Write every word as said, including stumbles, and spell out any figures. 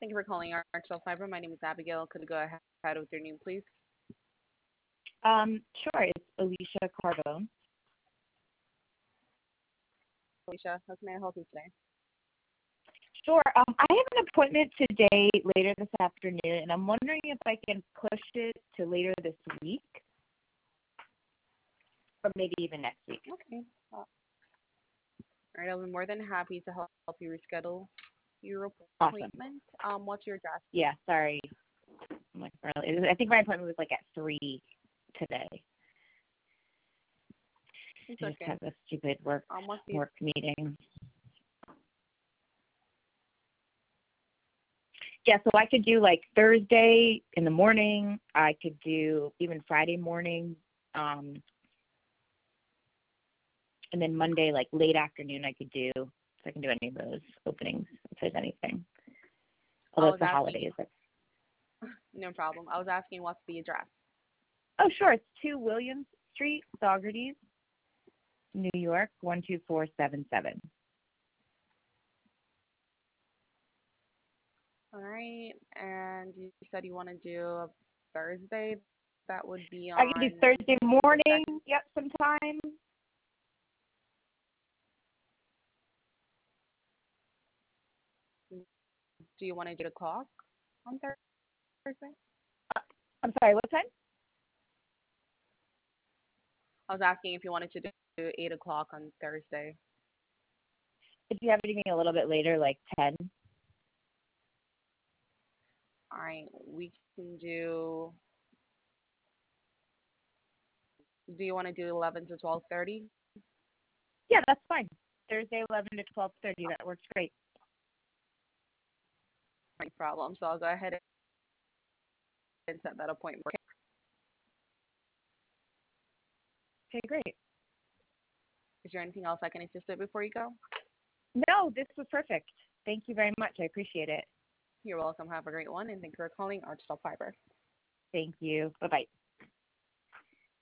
Thank you for calling Archel Fiber. My name is Abigail. Could you go ahead with your name, please? Um, sure, it's Alicia Carbone. Alicia, how can I help you today? Sure. Um, I have an appointment today, later this afternoon, and I'm wondering if I can push it to later this week, or maybe even next week. Okay. Uh, all right, I'll be more than happy to help help you reschedule your Awesome. appointment. Um, what's your address? Yeah, sorry. I'm like early. I think my appointment was like at three today. It's I just okay. had a stupid work Um, what's the work meeting. Yeah, so I could do like Thursday in the morning. I could do even Friday morning. Um, and then Monday, like late afternoon, I could do. So I can do any of those openings if there's anything. I Although was it's the asking, holidays. That's, no problem. I was asking what's the address? oh, sure. It's two Williams Street, Saugerties, New York, one two four seven seven. All right, and you said you want to do a Thursday. That would be I could do on Thursday the morning. second. Yep, sometime. Do you want to do the clock on Thursday? Uh, I'm sorry. What time? I was asking if you wanted to do eight o'clock on Thursday. If you have anything a little bit later, like ten. All right, we can do. Do you want to do eleven to twelve thirty? Yeah, that's fine. Thursday, eleven to twelve thirty. That works great. No problem. So I'll go ahead and set that appointment. Okay, great. Is there anything else I can assist with before you go? No, this was perfect. Thank you very much. I appreciate it. You're welcome. Have a great one, and thank you for calling Archstop Fiber. Thank you. Bye-bye.